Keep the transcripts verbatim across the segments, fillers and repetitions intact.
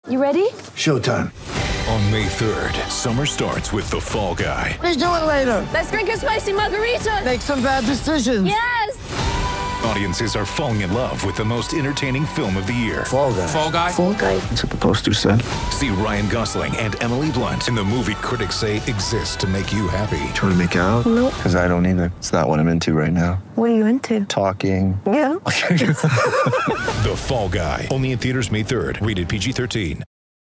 You ready? Showtime. On May third, summer starts with The Fall Guy. Let's do it later. Let's drink a spicy margarita. Make some bad decisions. Yes. Audiences are falling in love with the most entertaining film of the year. Fall Guy. Fall Guy. Fall Guy. That's what the poster said. See Ryan Gosling and Emily Blunt in the movie critics say exists to make you happy. Trying to make it out? Nope. Because I don't either. It's not what I'm into right now. What are you into? Talking. Yeah. The Fall Guy. Only in theaters May third. Rated P G thirteen.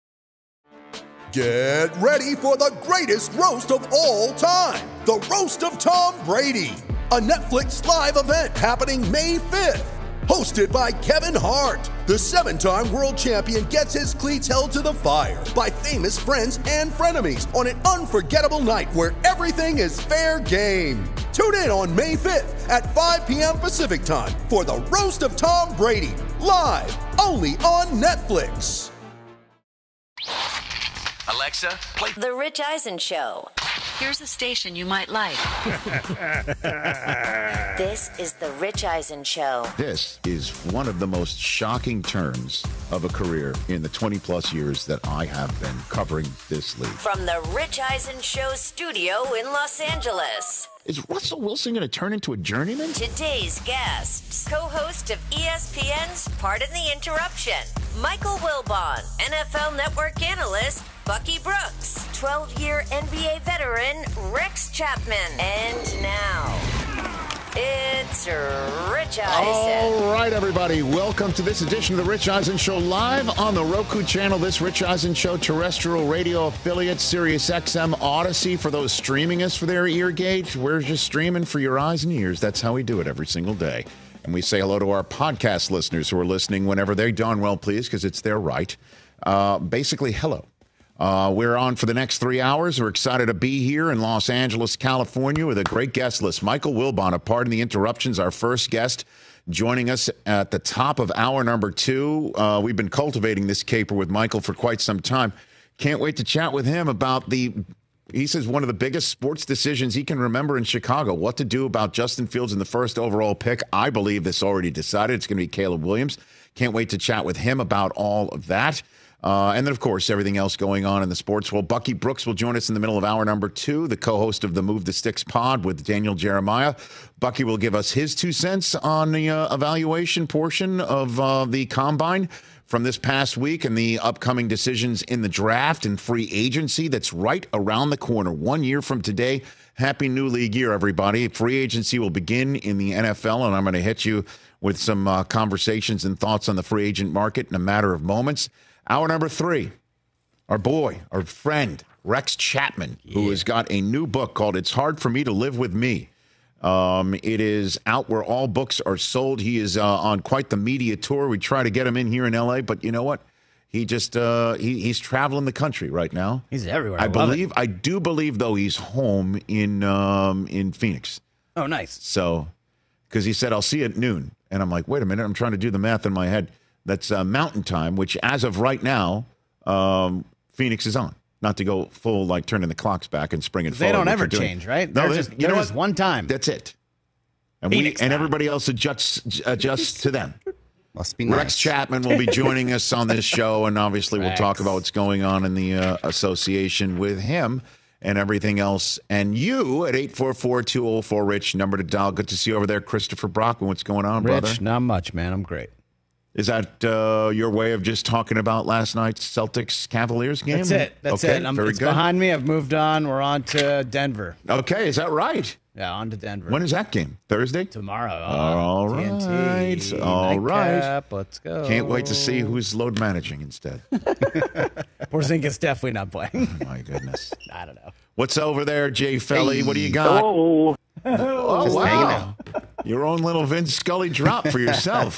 Get ready for the greatest roast of all time. The Roast of Tom Brady. A Netflix live event happening May fifth. Hosted by Kevin Hart. The seven-time world champion gets his cleats held to the fire by famous friends and frenemies on an unforgettable night where everything is fair game. Tune in on May fifth at five p.m. Pacific time for the Roast of Tom Brady. Live only on Netflix. Alexa, play The Rich Eisen Show. Here's a station you might like. This is The Rich Eisen Show. This is one of the most shocking turns of a career in the twenty-plus years that I have been covering this league. From The Rich Eisen Show studio in Los Angeles. Is Russell Wilson going to turn into a journeyman? Today's guests, co-host of E S P N's Pardon the Interruption, Michael Wilbon, N F L Network analyst Bucky Brooks, twelve-year N B A veteran Rex Chapman, and now it's Rich Eisen. All right, everybody. Welcome to this edition of the Rich Eisen Show live on the Roku channel. This Rich Eisen Show terrestrial radio affiliate, Sirius X M Odyssey. For those streaming us for their ear gate, we're just streaming for your eyes and ears. That's how we do it every single day. And we say hello to our podcast listeners who are listening whenever they darn well please, because it's their right. Uh, basically, hello. Uh, we're on for the next three hours. We're excited to be here in Los Angeles, California, with a great guest list. Michael Wilbon, of Pardon the Interruptions, our first guest, joining us at the top of hour number two. Uh, we've been cultivating this caper with Michael for quite some time. Can't wait to chat with him about the, he says, one of the biggest sports decisions he can remember in Chicago. What to do about Justin Fields in the first overall pick. I believe this already decided. It's going to be Caleb Williams. Can't wait to chat with him about all of that. Uh, and then, of course, everything else going on in the sports world. Bucky Brooks will join us in the middle of hour number two, the co-host of the Move the Sticks pod with Daniel Jeremiah. Bucky will give us his two cents on the uh, evaluation portion of uh, the combine from this past week and the upcoming decisions in the draft and free agency that's right around the corner. One year from today. Happy new league year, everybody. Free agency will begin in the N F L, and I'm going to hit you with some uh, conversations and thoughts on the free agent market in a matter of moments. Hour number three, our boy, our friend, Rex Chapman, yeah. who has got a new book called It's Hard for Me to Live with Me. Um, it is out where all books are sold. He is uh, on quite the media tour. We try to get him in here in L A, but you know what? He just uh, he, he's traveling the country right now. He's everywhere. I, I believe. It. I do believe, though, he's home in um, in Phoenix. Oh, nice. So, because he said, I'll see you at noon. And I'm like, wait a minute. I'm trying to do the math in my head. That's uh, Mountain Time, which as of right now, um, Phoenix is on. Not to go full, like turning the clocks back and spring and they forward. They don't ever change, right? No, they're just, you they're know just what? one time. That's it. And Phoenix we and time. everybody else adjusts adjusts to them. Must be nice. Rex Chapman will be joining us on this show, and obviously we'll Rex. talk about what's going on in the uh, association with him and everything else. And you at eight four four, two oh four, Rich, number to dial. Good to see you over there, Christopher Brockman. What's going on, Rich, brother? not much, man. I'm great. Is that uh, your way of just talking about last night's Celtics-Cavaliers game? That's it. That's okay, it. I'm, very it's good. behind me. I've moved on. We're on to Denver. Okay, is that right? Yeah, on to Denver. When is that game? Thursday? Tomorrow. All T N T. right. All right. Nightcap. Let's go. Can't wait to see who's load managing instead. Porzingis definitely not playing. Oh, my goodness. I don't know. What's over there, Jay Felly? What do you got? Oh, Oh, Just wow. Your own little Vince Scully drop for yourself.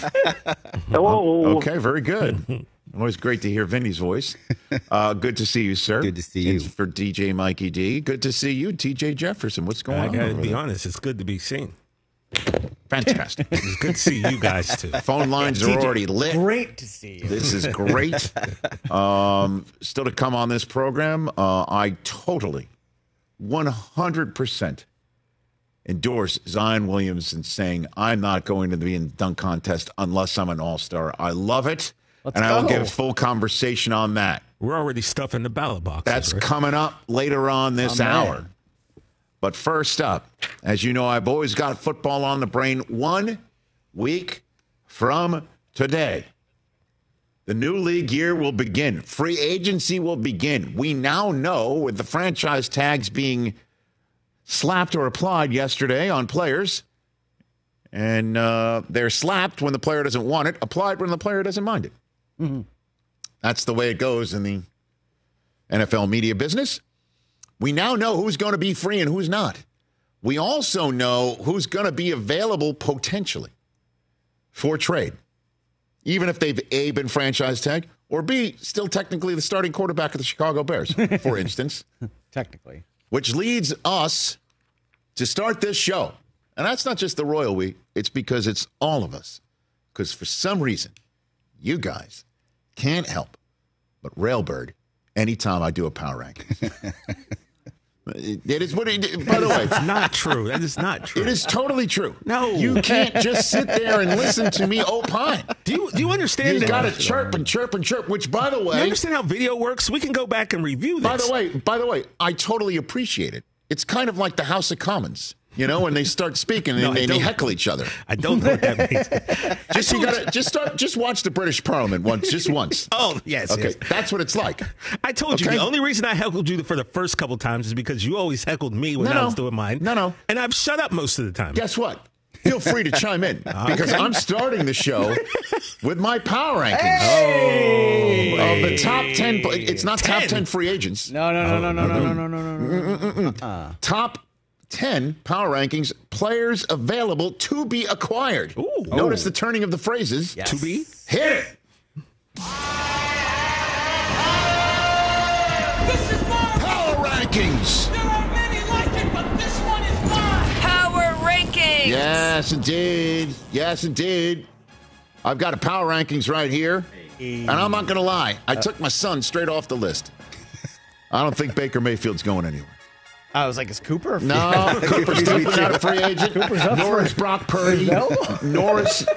hello. Okay, very good. Always great to hear Vinny's voice. Uh, good to see you, sir. Good to see you. And for D J Mikey D. Good to see you, T J Jefferson. What's going I on? gotta over be there? honest, it's good to be seen. Fantastic. It's good to see you guys too. Phone lines are already lit. Great to see you. This is great. Um, still to come on this program, uh, I totally, one hundred percent endorse Zion Williamson saying, I'm not going to be in the dunk contest unless I'm an all-star. I love it. Let's and I will go. give full conversation on that. We're already stuffing the ballot box. That's coming up later on this Oh, man. hour. But first up, as you know, I've always got football on the brain. One week from today, the new league year will begin. Free agency will begin. We now know, with the franchise tags being slapped or applied yesterday on players, and uh, they're slapped when the player doesn't want it, applied when the player doesn't mind it. Mm-hmm. That's the way it goes in the N F L media business. We now know who's going to be free and who's not. We also know who's going to be available potentially for trade, even if they've A, been franchise tagged, or B, still technically the starting quarterback of the Chicago Bears, for instance. Technically. Which leads us to start this show. And that's not just the Royal Week. It's because it's all of us. Because for some reason, you guys can't help but railbird anytime I do a power ranking. It, it is what it, by the way, It's not true. That is not true. it is totally true. No. You can't just sit there and listen to me opine. Do you do you understand? You that- got to chirp and chirp and chirp, which, by the You way, understand how video works? We can go back and review this. by the way, by the way, I totally appreciate it. It's kind of like the House of Commons, you know, when they start speaking No, and I they, they don't. heckle each other. I don't know what that means. Just you gotta just start just watch the British Parliament once, just once. Oh, yes. Okay, yes. that's what it's like. I told you Okay. the only reason I heckled you for the first couple times is because you always heckled me when No, I was no. doing mine. No, no. And I've shut up most of the time. Guess what? Feel free to chime in because I'm starting the show with my power rankings of the top ten. It's not top ten. ten free agents. No, no, no, no, no, no, no, no, no, no, no. Uh-uh. Top ten power rankings, players available to be acquired. Ooh. Notice the turning of the phrases. To be? Hit it. Power rankings. Power rankings. Yes, indeed. Yes, indeed. I've got a power rankings right here. And I'm not going to lie. I took my son straight off the list. I don't think Baker Mayfield's going anywhere. I was like, is Cooper? No, Cooper's definitely not a free agent. Cooper's up Nor for is Brock Purdy. Nor is...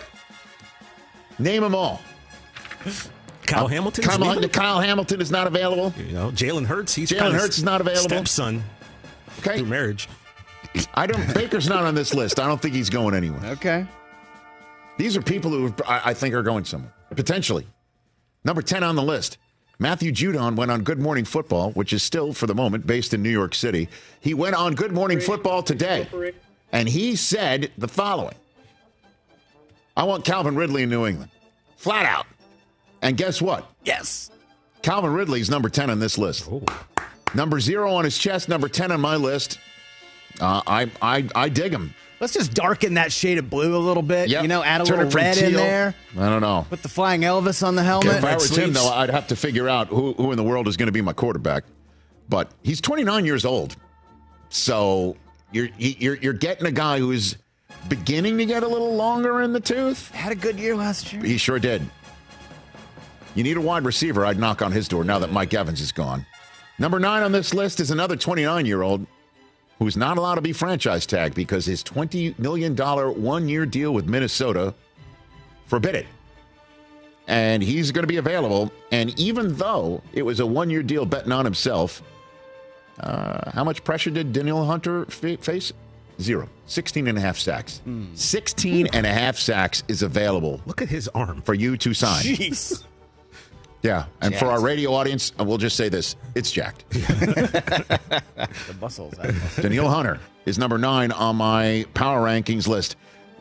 Name them all. Kyle Hamilton. Kyle, Kyle Hamilton is not available. You know, Jalen Hurts. He's Jalen kinda Hurts is not available. Stepson Okay. through marriage. I don't. Baker's not on this list. I don't think he's going anywhere. Okay. These are people who I, I think are going somewhere, potentially. Number ten on the list, Matthew Judon went on Good Morning Football, which is still, for the moment, based in New York City. He went on Good Morning Football today, and he said the following. I want Calvin Ridley in New England, flat out. And guess what? Yes. Calvin Ridley's number ten on this list. Oh. Number zero on his chest, number ten on my list. Uh, I, I, I dig him. Let's just darken that shade of blue a little bit. Yep. You know, add a Turn it little from red in teal. there. I don't know. Put the flying Elvis on the helmet. If I was him, sleeves. though, I'd have to figure out who, who in the world is going to be my quarterback. But he's twenty-nine years old. So you're, you're, you're getting a guy who is beginning to get a little longer in the tooth. Had a good year last year. He sure did. You need a wide receiver. I'd knock on his door now that Mike Evans is gone. Number nine on this list is another twenty-nine-year-old who's not allowed to be franchise tagged because his twenty million dollars one-year deal with Minnesota forbid it. And he's going to be available. And even though it was a one-year deal betting on himself, uh, how much pressure did Daniel Hunter fa- face? Zero. sixteen and a half sacks. sixteen and a half sacks is available Look at his arm. for you to sign. Jeez. Yeah. And for our radio audience, uh, we'll just say this. It's jacked. The muscles. that muscle. Daniil Hunter is number nine on my power rankings list.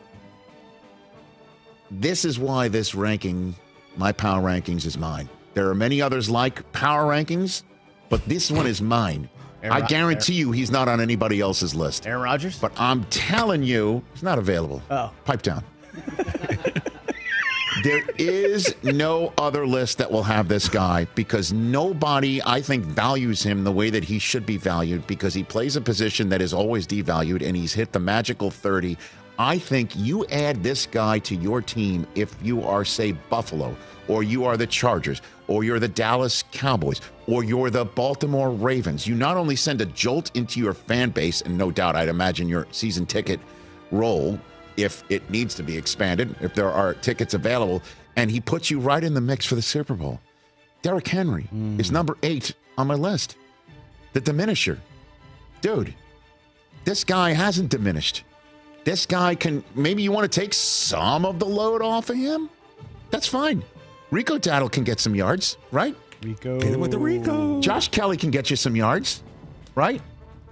This is why this ranking, my power rankings, is mine. There are many others like power rankings, but this one is mine. Aaron I Rod- guarantee you he's not on anybody else's list. Aaron Rodgers? But I'm telling you, he's not available. Oh. Pipe down. There is no other list that will have this guy because nobody, I think, values him the way that he should be valued because he plays a position that is always devalued and he's hit the magical thirty. I think you add this guy to your team if you are, say, Buffalo, or you are the Chargers, or you're the Dallas Cowboys, or you're the Baltimore Ravens. You not only send a jolt into your fan base, and no doubt I'd imagine your season ticket roll if it needs to be expanded, if there are tickets available, and he puts you right in the mix for the Super Bowl. Derrick Henry mm. is number eight on my list. The diminisher. Dude, this guy hasn't diminished. This guy can, maybe you want to take some of the load off of him? That's fine. Rico Dowdle can get some yards, right? Rico. Get him with the Rico. Josh Kelly can get you some yards, right?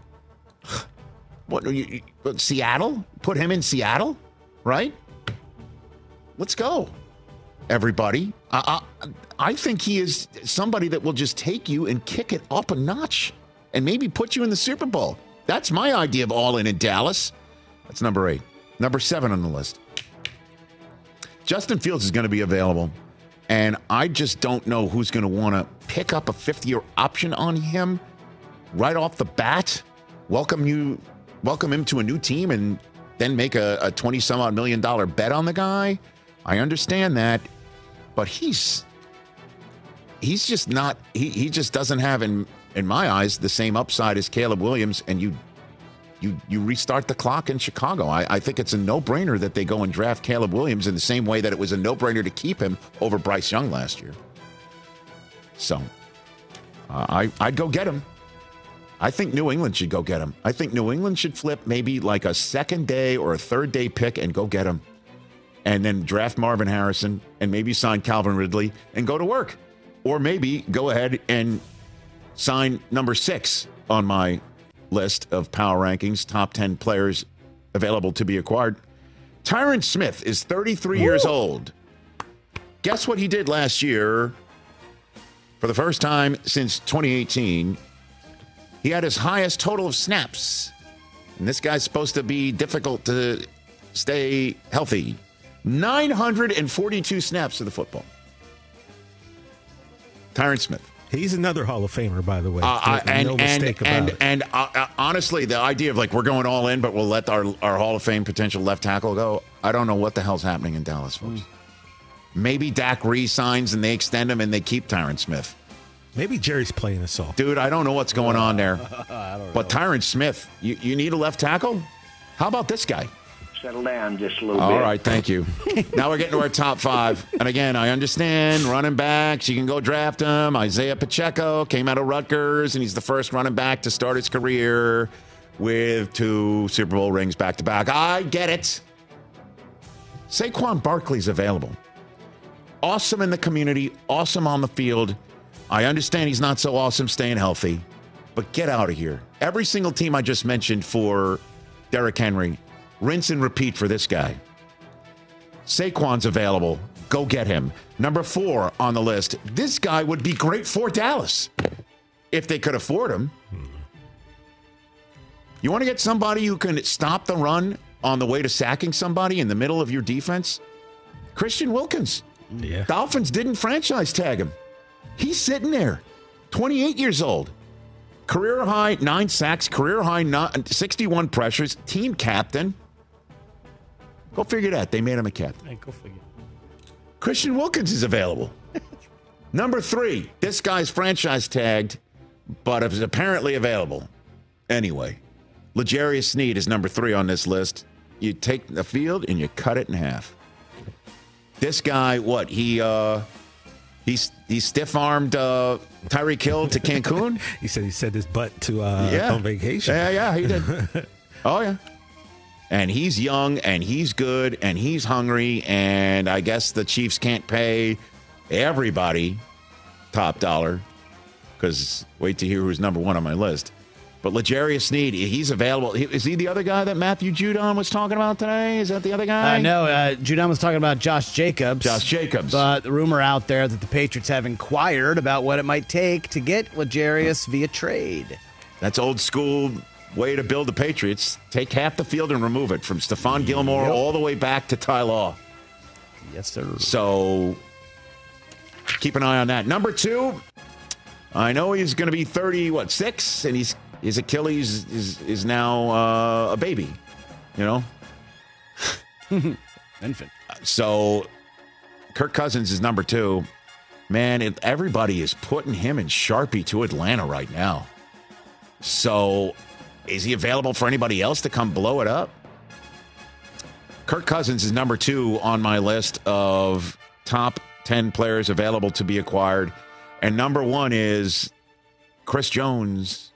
What, you, you, Seattle? Put him in Seattle, right? Let's go, everybody. I, I, I think he is somebody that will just take you and kick it up a notch and maybe put you in the Super Bowl. That's my idea of all in in Dallas. That's number eight. Number seven on the list. Justin Fields is going to be available, and I just don't know who's going to want to pick up a fifth-year option on him right off the bat. Welcome you, welcome him to a new team, and then make a, a twenty some odd million dollar bet on the guy. I understand that, but he's he's just not. He he just doesn't have, in in my eyes, the same upside as Caleb Williams, and you. You you restart the clock in Chicago. I, I think it's a no-brainer that they go and draft Caleb Williams in the same way that it was a no-brainer to keep him over Bryce Young last year. So uh, I, I'd go get him. I think New England should go get him. I think New England should flip maybe like a second day or a third day pick and go get him. And then draft Marvin Harrison and maybe sign Calvin Ridley and go to work. Or maybe go ahead and sign number six on my list of power rankings, top ten players available to be acquired. Tyron Smith is thirty-three Ooh. Years old. Guess what he did last year? For the first time since twenty eighteen, he had his highest total of snaps. And this guy's supposed to be difficult to stay healthy. nine hundred forty-two snaps of the football. Tyron Smith. He's another Hall of Famer, by the way. Uh, I, and, no and, mistake about and, it. and uh, uh, honestly, the idea of like we're going all in, but we'll let our, our Hall of Fame potential left tackle go, I don't know what the hell's happening in Dallas, folks. Mm. Maybe Dak re-signs and they extend him and they keep Tyron Smith. Maybe Jerry's playing us all. Dude, I don't know what's going on there. I don't know. But Tyron Smith, you, you need a left tackle? How about this guy? Settle down just a little All bit. All right, thank you. Now we're getting to our top five. And again, I understand running backs. You can go draft them. Isaiah Pacheco came out of Rutgers, and he's the first running back to start his career with two Super Bowl rings back-to-back. I get it. Saquon Barkley's available. Awesome in the community, awesome on the field. I understand he's not so awesome staying healthy, but get out of here. Every single team I just mentioned for Derrick Henry, rinse and repeat for this guy. Saquon's available. Go get him. Number four on the list. This guy would be great for Dallas if they could afford him. You want to get somebody who can stop the run on the way to sacking somebody in the middle of your defense? Christian Wilkins. Yeah. Dolphins didn't franchise tag him. He's sitting there, twenty-eight years old. Career high nine sacks, career high sixty-one pressures, team captain. Go figure that. They made him a captain. Hey, go figure. Christian Wilkins is available. Number three, this guy's franchise tagged, but is apparently available. Anyway, L'Jarius Sneed is number three on this list. You take the field and you cut it in half. This guy, what, he uh, he's he stiff-armed uh, Tyreek Hill to Cancun? He said he sent his butt to uh, yeah. on vacation. Yeah, yeah, he did. Oh, yeah. And he's young, and he's good, and he's hungry, and I guess the Chiefs can't pay everybody top dollar, because wait to hear who's number one on my list. But L'Jarius Sneed, he's available. Is he the other guy that Matthew Judon was talking about today? Is that the other guy? I uh, know. Uh, Judon was talking about Josh Jacobs. Josh Jacobs. But the rumor out there that the Patriots have inquired about what it might take to get L'Jarius via trade. That's old school way to build the Patriots. Take half the field and remove it from Stephon Gilmore yep. all the way back to Ty Law. Yes, sir. So keep an eye on that. Number two, I know he's going to be thirty, what, six? And he's his Achilles is, is now uh, a baby, you know? Infant. So Kirk Cousins is number two. Man, it, everybody is putting him and Sharpie to Atlanta right now. So is he available for anybody else to come blow it up? Kirk Cousins is number two on my list of top ten players available to be acquired. And number one is Chris Jones.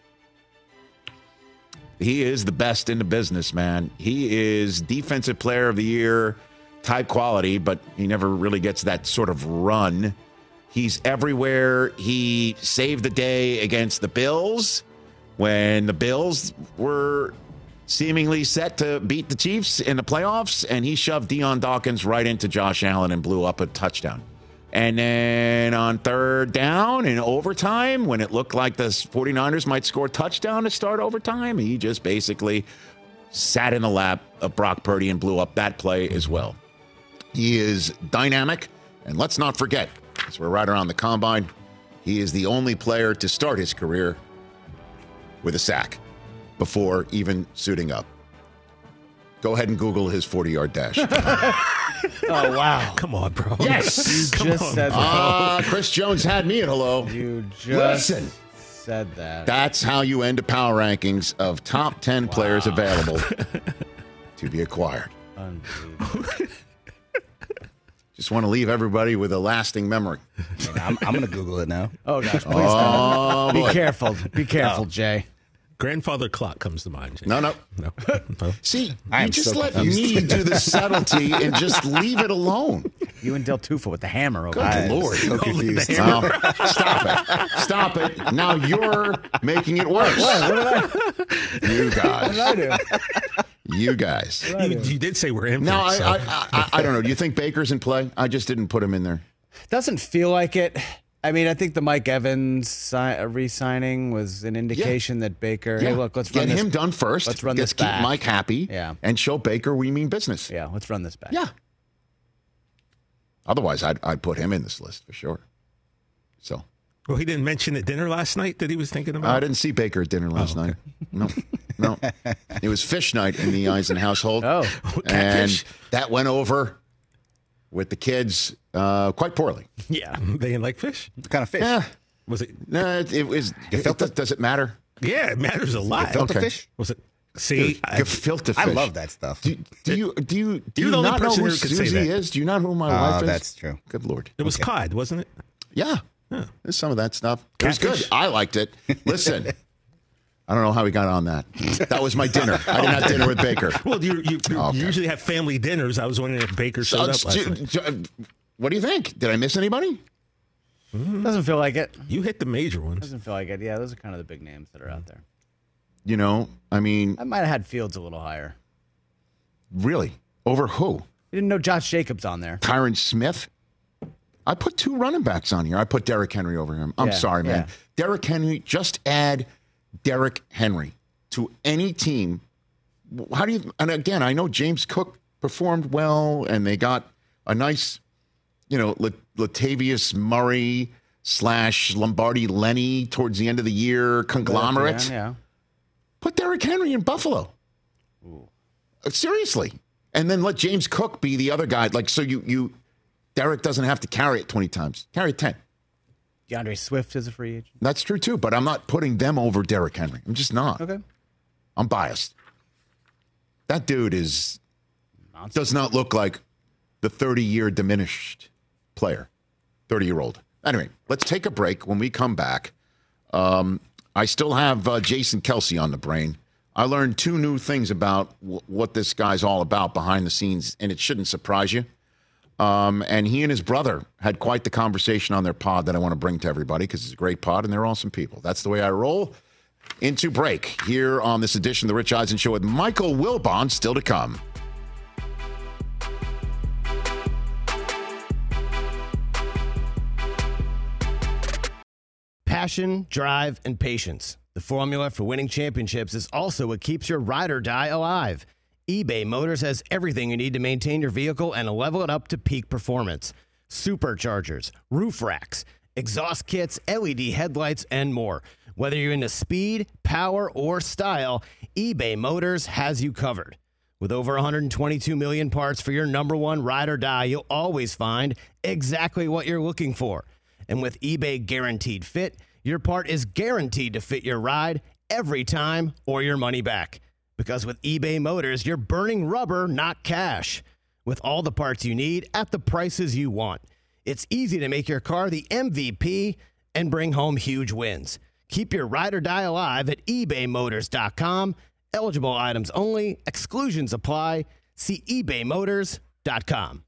He is the best in the business, man. He is defensive player of the year type quality, but he never really gets that sort of run. He's everywhere. He saved the day against the Bills when the Bills were seemingly set to beat the Chiefs in the playoffs, and he shoved Deion Dawkins right into Josh Allen and blew up a touchdown. And then on third down in overtime, when it looked like the 49ers might score a touchdown to start overtime, he just basically sat in the lap of Brock Purdy and blew up that play as well. He is dynamic, and let's not forget, as we're right around the combine, he is the only player to start his career with a sack before even suiting up. Go ahead and Google his forty-yard dash. Oh, wow. Come on, bro. Yes. You Come just on, said that. Ah, Chris Jones had me at hello. You just Listen. said that. That's how you end a power rankings of top ten wow. players available to be acquired. Unbelievable. Just want to leave everybody with a lasting memory. I'm, I'm going to Google it now. Oh, gosh. Please Oh, don't. boy. Be careful. Be careful, Jay. Grandfather clock comes to mind. Jay. No, no. No. no. See, I you am just so let confused. me do the subtlety and just leave it alone. You and Del Tufo with the hammer over Good there. Lord. So confused. No, stop it. Stop it. Now you're making it worse. What? What did I, You what guys. did I do? You guys. You, you did say we're in. No, I, so. I, I, I don't know. Do you think Baker's in play? I just didn't put him in there. Doesn't feel like it. I mean, I think the Mike Evans si- uh, re-signing was an indication yeah. that Baker, Yeah. hey, look, let's get run this, him done first. Let's run Let's this keep back. Mike happy. Yeah. And show Baker we mean business. Yeah, let's run this back. Yeah. Otherwise, I'd, I'd put him in this list for sure. So. Well, he didn't mention at dinner last night that he was thinking about. I didn't see Baker at dinner last oh, okay. night. No, no. It was fish night in the Eisen household. Oh, and catfish. that went over with the kids uh, quite poorly. Yeah. They didn't like fish? What kind of fish? Yeah. Was it? No, it, it was. Gefilte? It, does it matter? Yeah, it matters a lot. Gefilte Okay. fish? Was it? See, I, Gefilte fish. I love that stuff. Do, do you do you do You're you the only not know person who who could say Susie that. is? Do you not know who my Oh, wife is? that's true. Good Lord. it was Okay. cod, wasn't it? Yeah. Yeah. There's some of that stuff. It was Catfish. good. I liked it. Listen, I don't know how we got on that. That was my dinner. I didn't have dinner with Baker. Well, you, you, you Okay. usually have family dinners. I was wondering if Baker showed So, up last do- night. do- what do you think? Did I miss anybody? Doesn't feel like it. You hit the major ones. Doesn't feel like it. Yeah, those are kind of the big names that are out there. You know, I mean, I might have had Fields a little higher. really? Over who? You didn't know Josh Jacobs on there. Tyron Smith? I put two running backs on here. I put Derrick Henry over him. I'm Yeah, sorry, man. yeah. Derrick Henry, just add Derrick Henry to any team. How do you, and again, I know James Cook performed well and they got a nice, you know, Lat- Latavius Murray slash Lombardi Lenny towards the end of the year conglomerate. Yeah. Put Derrick Henry in Buffalo. Uh, Seriously. And then let James Cook be the other guy. Like, so you, you, Derrick doesn't have to carry it twenty times. Carry it ten. DeAndre Swift is a free agent. That's true, too. But I'm not putting them over Derrick Henry. I'm just not. Okay. I'm biased. That dude is, does not look like the thirty-year diminished player, thirty-year-old. Anyway, let's take a break. When we come back, um, I still have uh, Jason Kelsey on the brain. I learned two new things about w- what this guy's all about behind the scenes, and it shouldn't surprise you. Um, and he and his brother had quite the conversation on their pod that I want to bring to everybody because it's a great pod and they're awesome people. That's the way I roll. Into break here on this edition of the Rich Eisen Show with Michael Wilbon, still to come. Passion, drive, and patience. The formula for winning championships is also what keeps your ride or die alive. eBay Motors has everything you need to maintain your vehicle and level it up to peak performance. Superchargers, roof racks, exhaust kits, L E D headlights, and more. Whether you're into speed, power, or style, eBay Motors has you covered. With over one hundred twenty-two million parts for your number one ride or die, you'll always find exactly what you're looking for. And with eBay Guaranteed Fit, your part is guaranteed to fit your ride every time or your money back. Because with eBay Motors, you're burning rubber, not cash. With all the parts you need at the prices you want. It's easy to make your car the M V P and bring home huge wins. Keep your ride or die alive at ebay motors dot com. Eligible items only. Exclusions apply. See ebay motors dot com.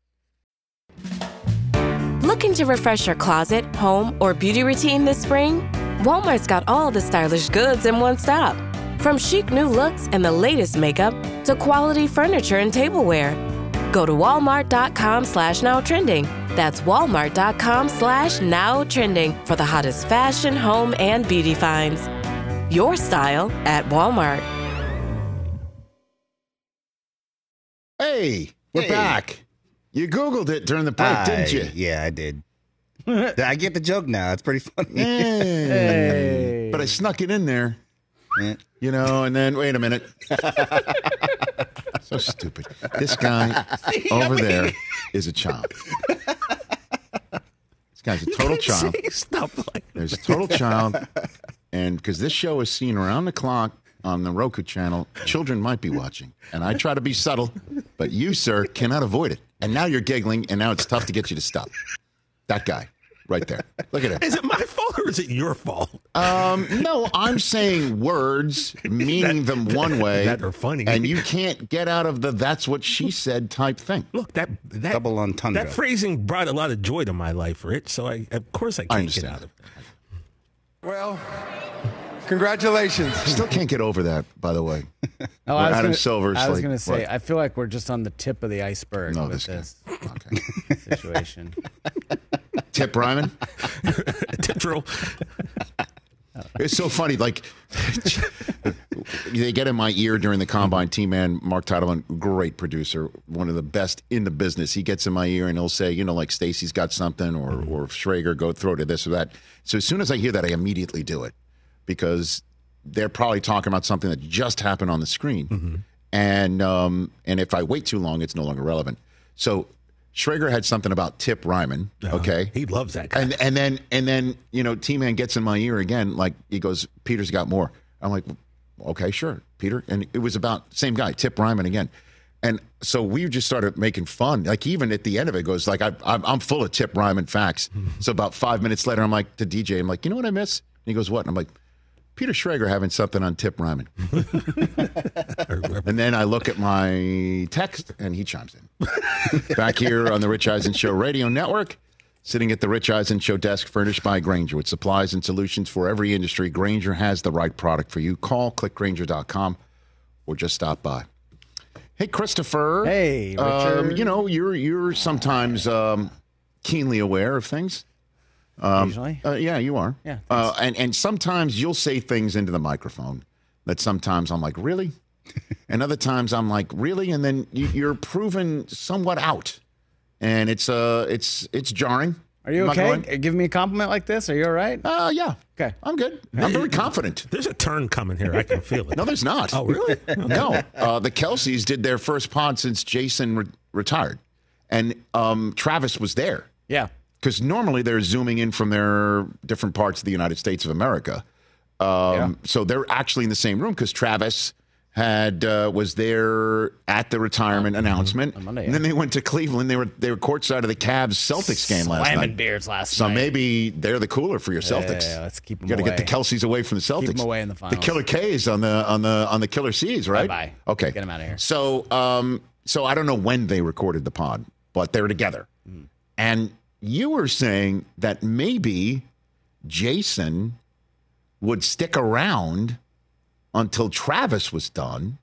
Looking to refresh your closet, home, or beauty routine this spring? Walmart's got all the stylish goods in one stop. From chic new looks and the latest makeup to quality furniture and tableware. Go to walmart.com slash now trending. That's walmart.com slash now trending for the hottest fashion, home, and beauty finds. Your style at Walmart. Hey, we're Hey. back. You Googled it during the break, I- didn't you? Yeah, I did. I get the joke now. It's pretty funny. Hey. But I snuck it in there. Yeah. You know, and then, wait a minute. So stupid. This guy over there is a child. This guy's a total child. Stop like There's a total child. And because this show is seen around the clock on the Roku channel, children might be watching. And I try to be subtle, but you, sir, cannot avoid it. And now you're giggling, and now it's tough to get you to stop. That guy. Right there. Look at it. Is it my fault or is it your fault? Um, no, I'm saying words, meaning That- them one way. that are funny. And you can't get out of the that's what she said type thing. Look, that that Double entendre. that phrasing brought a lot of joy to my life, Rich. So I, of course, I I can't understand. get out of it. Well, congratulations. Still can't get over that, by the way. Oh, Where I was Adam gonna, Silver's I was like, going to say, what? I feel like we're just on the tip of the iceberg No, with this this, Okay. situation. Tip Ryman? Tip drill. It's so funny. Like, they get in my ear during the combine. T-Man, Mark Titleman, great producer, one of the best in the business. He gets in my ear and he'll say, you know, like Stacy's got something, or or Schrager, go throw to this or that. So as soon as I hear that, I immediately do it because they're probably talking about something that just happened on the screen. Mm-hmm. And um, and if I wait too long, it's no longer relevant. So Schrager had something about Tip Ryman, okay? He loves that guy. And and then and then you know, T-Man gets in my ear again, like he goes, Peter's got more. I'm like, okay, sure, Peter. And it was about same guy, Tip Ryman again. And so we just started making fun. Like even at the end of it, goes like, I, I'm I'm full of Tip Ryman facts. So about five minutes later, I'm like to D J, I'm like, you know what I miss? And he goes, what? And I'm like, Peter Schrager having something on Tip Ryman. And then I look at my text, and he chimes in. Back here on the Rich Eisen Show Radio Network, sitting at the Rich Eisen Show desk, furnished by Grainger with supplies and solutions for every industry. Grainger has the right product for you. Call, click Grainger dot com, or just stop by. Hey, Christopher. Hey, Um, Richard. you know, you're you're sometimes um, keenly aware of things. Um, Usually. Uh, yeah, you are. Yeah, Uh, and, and sometimes you'll say things into the microphone that sometimes I'm like, really? And other times I'm like, really? And then you, you're proven somewhat out. And it's uh, it's it's jarring. Are you I'm not okay? going- Give me a compliment like this. Are you all right? Uh, yeah. Okay. I'm good. I'm very confident. There's a turn coming here. I can feel it. No, there's not. Oh, really? No. Uh, the Kelseys did their first pod since Jason re- retired. And um, Travis was there. Yeah. Because normally they're zooming in from their different parts of the United States of America. Um, Yeah. So they're actually in the same room because Travis had uh, was there at the retirement announcement. On Monday, And then they went to Cleveland. They were they were courtside of the Cavs Celtics game last Slamming night. beers last So night. maybe they're the cooler for your Yeah, Celtics. yeah, yeah, let's keep 'em You got to get the away. Kelseys away from the Celtics. Keep 'em away in the The finals. Killer K's on the on the on the Killer C's, right? Bye-bye. Okay, Get 'em outta here. So um, so I don't know when they recorded the pod, but they were together, Hmm. and you were saying that maybe Jason would stick around until Travis was done,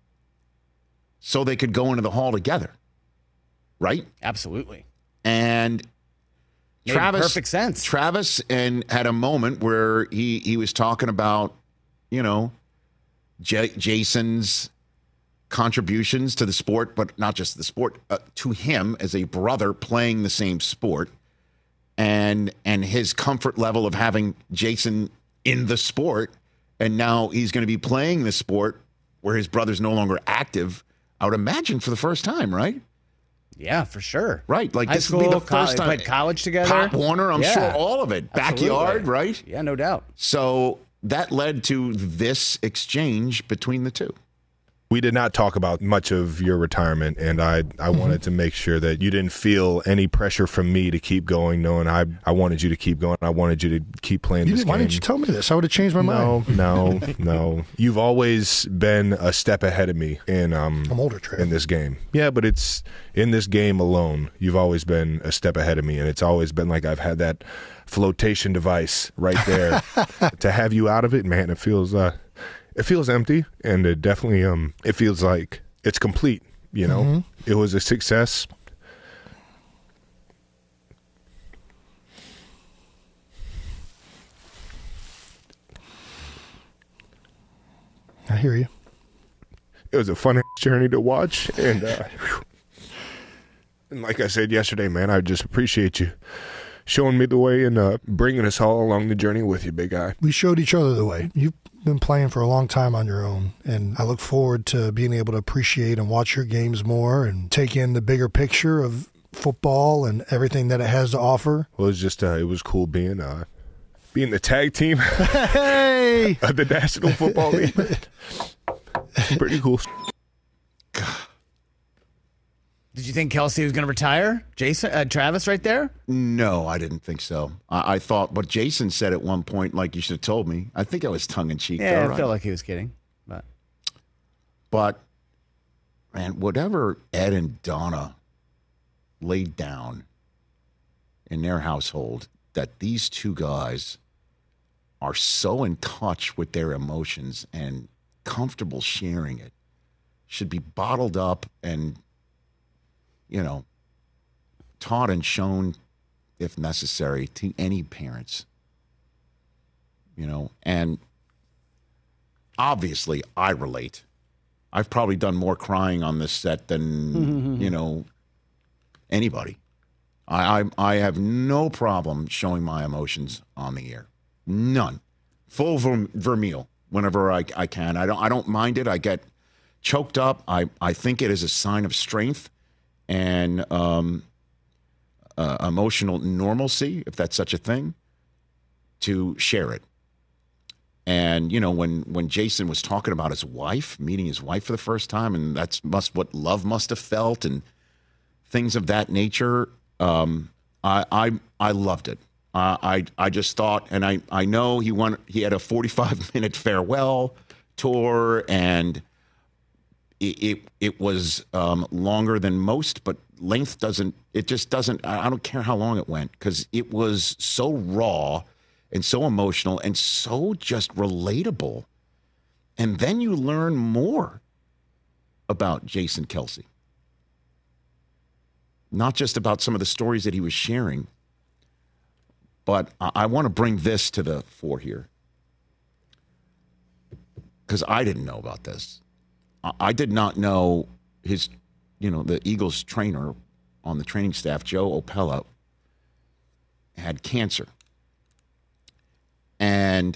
so they could go into the hall together, right? Absolutely. And Made Travis, perfect sense. Travis, and had a moment where he he was talking about, you know, J- Jason's contributions to the sport, but not just the sport, uh, to him as a brother playing the same sport, and and his comfort level of having Jason in the sport, and now he's going to be playing the sport where his brother's no longer active. I would imagine for the first time, right? Yeah, for sure. Right, like High this would be the school, first college, time. played college together. Pop Warner, I'm Yeah. sure all of it. Absolutely. Backyard, right? Yeah, no doubt. So that led to this exchange between the two. We did not talk about much of your retirement, and I, I mm-hmm. wanted to make sure that you didn't feel any pressure from me to keep going, knowing I, I wanted you to keep going. I wanted you to keep playing you this Why game. didn't you tell me this? I would have changed my no, mind. No, no, no. You've always been a step ahead of me in um I'm older, Trey. in this game. Yeah, but it's in this game alone, you've always been a step ahead of me, and it's always been like I've had that flotation device right there. To have you out of it, man, it feels uh it feels empty, and it definitely um it feels like it's complete, you know. Mm-hmm. It was a success. I hear you. It was a fun journey to watch, and uh and like I said yesterday, man, I just appreciate you showing me the way and uh, bringing us all along the journey with you, big guy. We showed each other the way. You've been playing for a long time on your own, and I look forward to being able to appreciate and watch your games more and take in the bigger picture of football and everything that it has to offer. Well, it was just uh, it was cool being uh, being the tag team hey! of the National Football League. Pretty cool. Did you think Kelce was going to retire? Jason, uh, Travis right there? No, I didn't think so. I, I thought what Jason said at one point, like you should have told me. I think I was tongue-in-cheek. Yeah, though, I right? felt like he was kidding. But, but, man, whatever Ed and Donna laid down in their household, that these two guys are so in touch with their emotions and comfortable sharing it, should be bottled up and, you know, taught and shown, if necessary, to any parents. You know, and obviously I relate. I've probably done more crying on this set than, you know, anybody. I, I I have no problem showing my emotions on the air. None. Full verm- vermeil whenever I, I can. I don't I don't mind it. I get choked up. I, I think it is a sign of strength and um, uh, emotional normalcy, if that's such a thing, to share it. And, you know, when, when Jason was talking about his wife, meeting his wife for the first time, and that's must what love must have felt and things of that nature, um, I, I I loved it. Uh, I I just thought, and I, I know he won, he had a forty-five minute farewell tour, and it it, it was um, longer than most, but length doesn't, it just doesn't, I don't care how long it went, because it was so raw and so emotional and so just relatable. And then you learn more about Jason Kelce. Not just about some of the stories that he was sharing, but I, I want to bring this to the fore here, because I didn't know about this. I, I did not know his, you know, the Eagles trainer on the training staff, Joe Opella, had cancer. And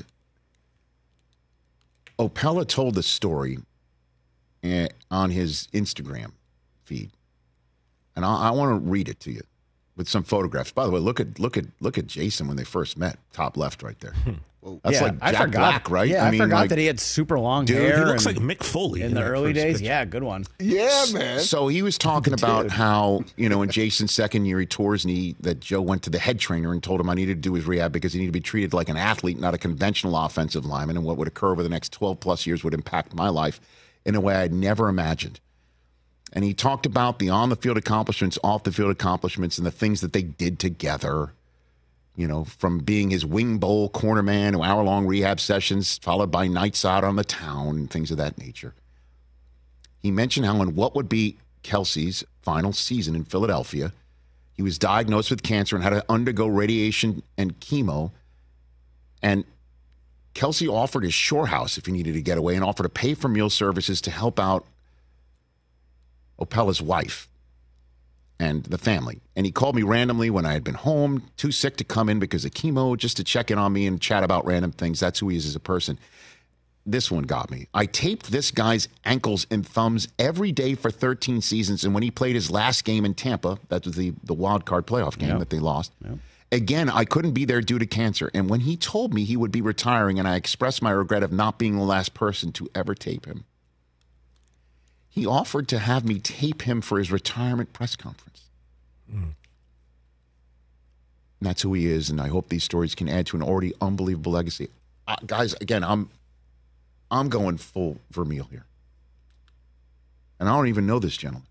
Opella told the story on his Instagram feed. And I, I want to read it to you with some photographs. By the way, look at look at look at Jason when they first met, top left right there. That's yeah, like Jack I forgot, Black, right? Yeah, I, I mean, forgot like, that he had super long dude, hair. he looks and- like Mick Foley in in the that early first days. picture. Yeah, good one. Yeah, man. So he was talking about how, you know, in Jason's second year, he tours and he, that Joe went to the head trainer and told him I needed to do his rehab because he needed to be treated like an athlete, not a conventional offensive lineman. And what would occur over the next twelve plus years would impact my life in a way I'd never imagined. And he talked about the on-the-field accomplishments, off-the-field accomplishments, and the things that they did together, you know, from being his wing bowl corner man to hour-long rehab sessions, followed by nights out on the town and things of that nature. He mentioned how in what would be Kelce's final season in Philadelphia, he was diagnosed with cancer and had to undergo radiation and chemo. And Kelce offered his shore house if he needed to get away and offered to pay for meal services to help out Opella's wife and the family. And he called me randomly when I had been home, too sick to come in because of chemo, just to check in on me and chat about random things. That's who he is as a person. This one got me. I taped this guy's ankles and thumbs every day for thirteen seasons. And when he played his last game in Tampa, that was the, the wild card playoff game Yep. that they lost. Yep. Again, I couldn't be there due to cancer. And when he told me he would be retiring, and I expressed my regret of not being the last person to ever tape him, he offered to have me tape him for his retirement press conference. Mm. And that's who he is, and I hope these stories can add to an already unbelievable legacy. Uh, guys, again, I'm I'm going full Vermeil here. And I don't even know this gentleman.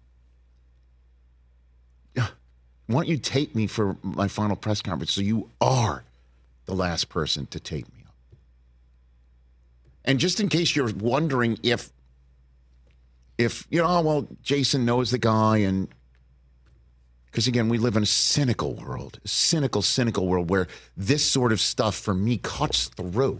Yeah. Why don't you tape me for my final press conference so you are the last person to tape me up? And just in case you're wondering if, if you know, oh, well, Jason knows the guy, and because, again, we live in a cynical world, a cynical, cynical world where this sort of stuff for me cuts through.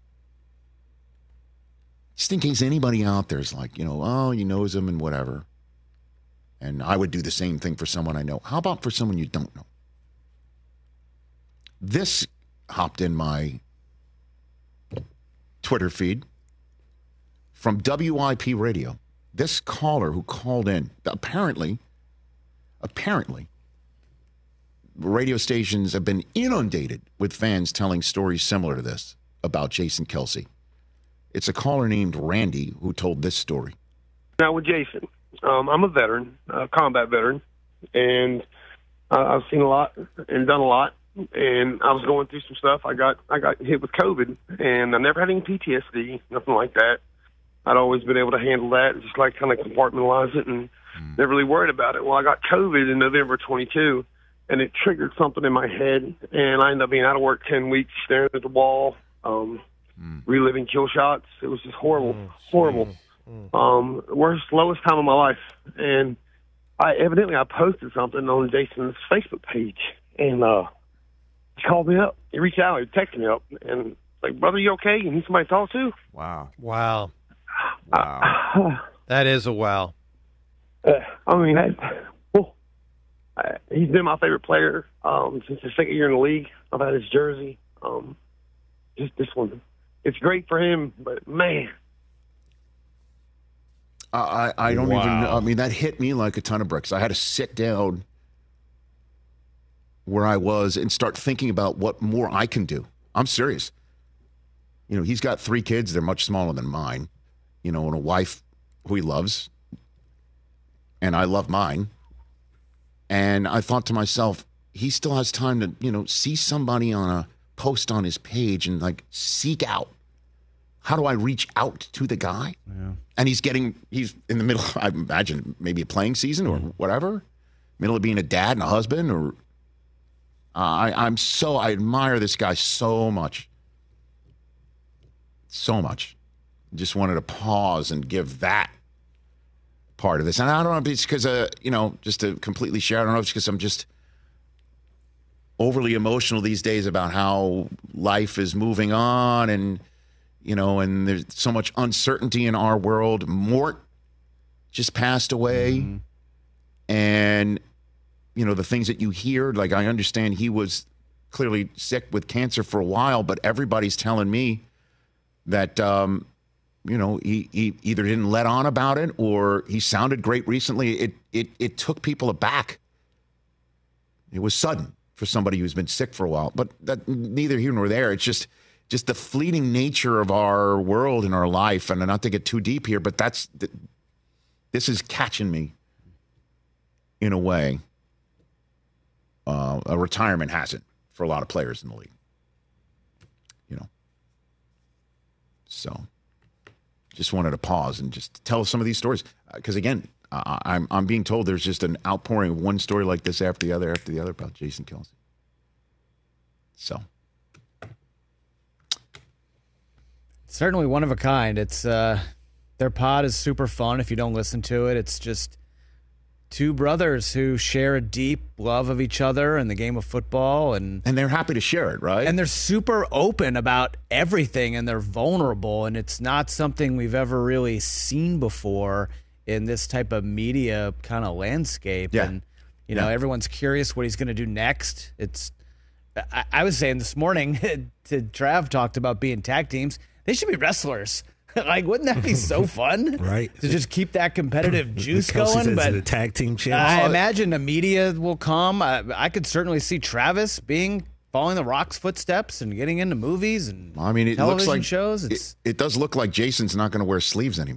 Just in case anybody out there is like, you know, oh, he knows him and whatever. And I would do the same thing for someone I know. How about for someone you don't know? This hopped in my Twitter feed from W I P Radio. This caller who called in, apparently, apparently, radio stations have been inundated with fans telling stories similar to this about Jason Kelce. It's a caller named Randy who told this story. Now with Jason, um, I'm a veteran, a combat veteran, and uh, I've seen a lot and done a lot. And I was going through some stuff. I got I got hit with COVID, and I never had any P T S D, nothing like that. I'd always been able to handle that, just like kind of compartmentalize it, and mm. never really worried about it. Well, I got COVID in November twenty-two, and it triggered something in my head, and I ended up being out of work ten weeks, staring at the wall. Um, Mm. reliving kill shots. It was just horrible, mm, horrible. Mm. Um, worst, lowest time of my life. And I evidently I posted something on Jason's Facebook page, and uh, he called me up. He reached out. He texted me up, and like, brother, you okay? You need somebody to talk to? Wow, wow, wow. Uh, that is a wow. Uh, I mean, I, well, I, he's been my favorite player um, since his second year in the league. I've had his jersey. Um, just this one. It's great for him, but man. I, I don't wow. even know. I mean, that hit me like a ton of bricks. I had to sit down where I was and start thinking about what more I can do. I'm serious. You know, he's got three kids. They're much smaller than mine, you know, and a wife who he loves. And I love mine. And I thought to myself, he still has time to, you know, see somebody on a post on his page and like seek out. How do I reach out to the guy? Yeah. And he's getting, he's in the middle, I imagine, maybe a playing season or whatever, middle of being a dad and a husband. Or uh, I, I'm so, I admire this guy so much. So much. Just wanted to pause and give that part of this. And I don't know if it's because, uh, you know, just to completely share, I don't know if it's because I'm just overly emotional these days about how life is moving on, and you know, and there's so much uncertainty in our world. Mort just passed away, mm-hmm. and you know, the things that you hear, like, I understand he was clearly sick with cancer for a while, but everybody's telling me that um you know, he, he either didn't let on about it or he sounded great recently. It it it took people aback. It was sudden for somebody who's been sick for a while, but that neither here nor there. It's just just the fleeting nature of our world and our life. And not to get too deep here, but that's this is catching me in a way. Uh, a retirement hasn't for a lot of players in the league. You know, so just wanted to pause and just tell some of these stories because again, uh, I'm I'm being told there's just an outpouring of one story like this after the other after the other about Jason Kelce. So certainly one of a kind. It's uh, their pod is super fun. If you don't listen to it, it's just two brothers who share a deep love of each other and the game of football, and and they're happy to share it, right? And they're super open about everything, and they're vulnerable, and it's not something we've ever really seen before in this type of media kind of landscape. Yeah. And you know, yeah. everyone's curious what he's going to do next. It's I, I was saying this morning to Trav, talked about being tag teams. They should be wrestlers. Like, wouldn't that be so fun? Right. To just keep that competitive juice Kelce going. But the tag team champs. I imagine the media will come. I, I could certainly see Travis being following the Rock's footsteps and getting into movies and I mean, it television looks like shows. It's, it, it does look like Jason's not going to wear sleeves anymore.